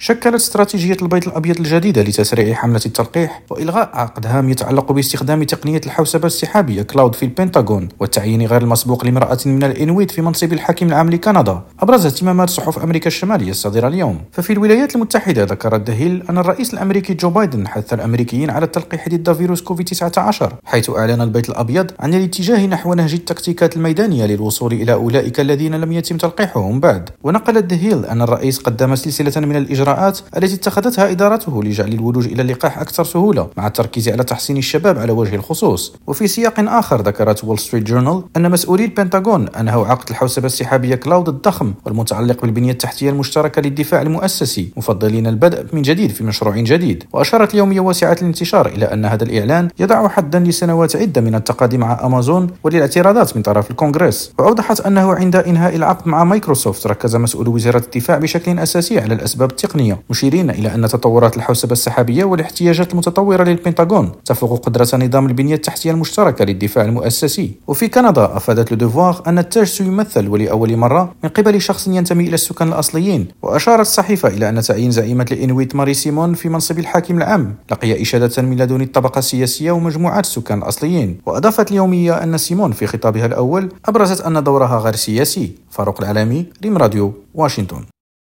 شكلت استراتيجية البيت الأبيض الجديدة لتسريع حملة التلقيح وإلغاء عقد هام يتعلق باستخدام تقنية الحوسبة السحابية كلاود في البنتاغون والتعيين غير المسبوق لامرأة من الإنويت في منصب الحاكم العام لكندا، أبرز اهتمامات صحف أمريكا الشمالية الصادرة اليوم. ففي الولايات المتحدة ذكرت ذا هيل أن الرئيس الأمريكي جو بايدن حث الأمريكيين على التلقيح ضد فيروس كوفيد-19، حيث أعلن البيت الأبيض عن الاتجاه نحو نهج التكتيكات الميدانية للوصول إلى أولئك الذين لم يتم تلقيحهم بعد. ونقلت ذا هيل أن الرئيس قدم سلسلة من الإجراءات التي اتخذتها إدارته لجعل الولوج إلى اللقاح أكثر سهولة، مع التركيز على تحسين الشباب على وجه الخصوص. وفي سياق آخر ذكرت وول ستريت جورنال أن مسؤولي البنتاغون أنهوا عقد الحوسبة السحابية كلاود الضخم والمتعلق بالبنية التحتية المشتركة للدفاع المؤسسي، مفضلين البدء من جديد في مشروع جديد. وأشارت اليومية واسعة الانتشار إلى أن هذا الإعلان يضع حدا لسنوات عدة من التقادم مع أمازون وللاعتراضات من طرف الكونغرس. وأوضحت أنه عند إنهاء العقد مع مايكروسوفت ركز مسؤول وزارة الدفاع بشكل أساسي على الأسباب التقنية، مشيرين إلى أن تطورات الحوسبة السحابية والاحتياجات المتطورة للبنتاغون تفوق قدرة نظام البنية التحتية المشتركة للدفاع المؤسسي. وفي كندا أفادت لو ديفوار أن التاج سيمثل ولأول مرة من قبل شخص ينتمي إلى السكان الأصليين. وأشارت الصحيفة إلى أن تعيين زعيمة الإنويت ماري سيمون في منصب الحاكم العام لقي إشادة من لدن الطبقة السياسية ومجموعات السكان الأصليين. وأضافت اليومية أن سيمون في خطابها الأول أبرزت أن دورها غير سياسي. فاروق العلامي، ريم راديو، واشنطن.